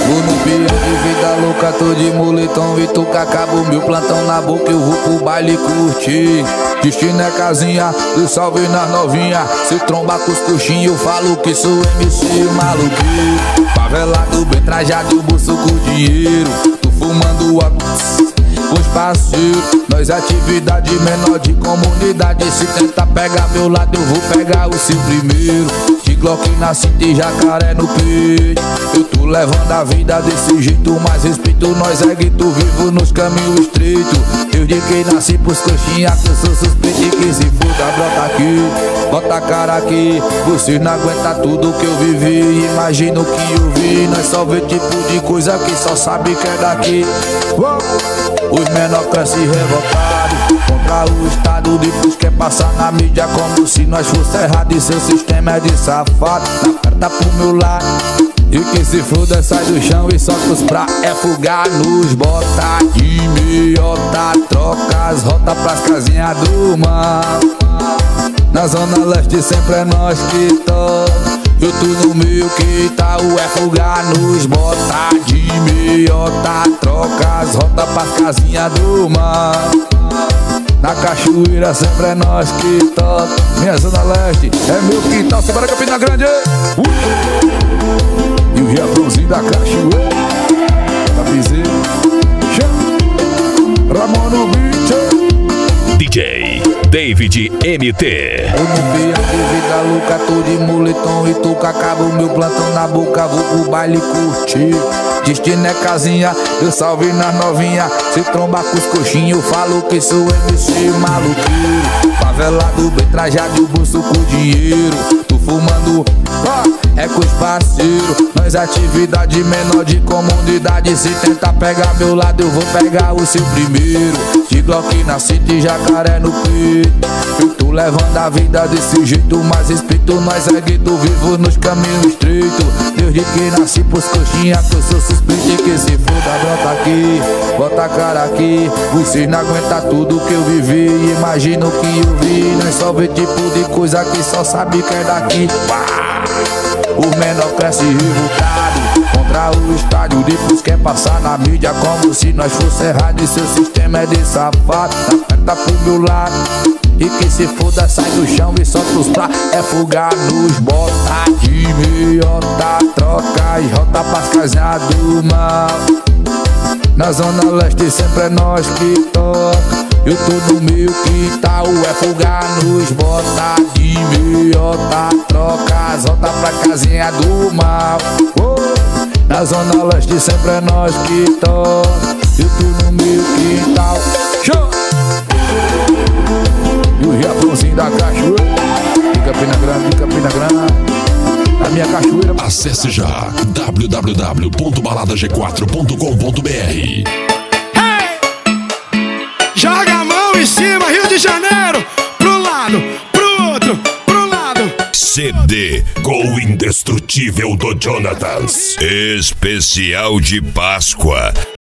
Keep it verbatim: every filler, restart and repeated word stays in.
Tô no pião de vida louca, tô de moletom e tô com acabo meu plantão na boca, eu vou pro baile curtir. Destino é casinha, do salve nas novinha. Se trombar com os coxinhos, eu falo que sou M C maluquinho. Favelado, bem trajado, bolso com dinheiro. Tô fumando óculos com os parceiros. Nós atividade menor de comunidade. Se tentar pegar meu lado, eu vou pegar o seu primeiro. De Glock na cinta e jacaré no peito. Eu tô levando a vida desse jeito, mas respeito nós é gueto vivo nos caminhos estreitos. Eu de quem nasci pros coxinhas, que eu sou suspeito e que se foda, brota aqui, bota a cara aqui. Vocês não aguentam tudo que eu vivi, imagina o que eu vi. Nós só vê tipo de coisa que só sabe que é daqui. Uou! Os menor crescem revoltados contra o Estado, depois quer passar na mídia como se nós fosse errado. E seu sistema é de safado, na perna pro meu lado. E que se foda, sai do chão e solta os pra é fugar nos bota de meiota, troca as rotas pras casinhas do mal. Na zona leste sempre é nós que toca. Eu tô no meio que tá o é fugar nos bota de meiota, troca as rotas pras casinhas do mal. Na cachoeira sempre é nós que toca. Minha zona leste é meu quintal, se bora Campina Grande. uh! E o Riafãozinho da cachoeira, Tapizeiro, Ramon no beat, D J David M T. Eu no pião de vida louca, tô de moletom e tô com acabo meu plantão na boca, vou pro baile curtir. Destino é casinha, eu salve nas novinha. Se trombar com os coxinhos, eu falo que sou M C maluquinho. Favelado, bem trajado e o bolso com dinheiro. Tô fumando, ó, é com os parceiros. Nós atividade menor de comunidade. Se tentar pegar meu lado, eu vou pegar o seu primeiro. De Glock na cinta e jacaré no peito. Eu tô levando a vida desse jeito, mas respeito nós é gueto vivo nos caminhos estreitos. Desde que nasci pros coxinhas, que eu sou suspeito e que se foda, brota aqui, bota a cara aqui. Vocês não aguentam tudo que eu vivi, imagina o que eu vi. Nós só vê tipo de coisa que só sabe que é daqui. Pá! O menor cresce revoltado contra o estádio, depois quer passar na mídia como se nós fosse errado. E seu sistema é de safado, aperta pro meu lado. E que se foda, sai do chão e solta os pra é fugar nos bota de meiota, troca as rota pras casinhas do mal. Na zona leste sempre é nós que toca. Eu tô no meio que tal é fugar nos bota de meiota, troca as rota pra casinha do mal. Oh! Na zona leste sempre é nós que toca. Eu tô no meio que tal. Show! E o Riafãozinho da cachoeira, de Campina Grande, de Campina Grande, a minha cachoeira. Acesse já w w w ponto balada g quatro ponto com ponto b r. Hey! Joga a mão em cima, Rio de Janeiro, pro lado, pro outro, pro lado. C D com o indestrutível do Jonathans. Especial de Páscoa.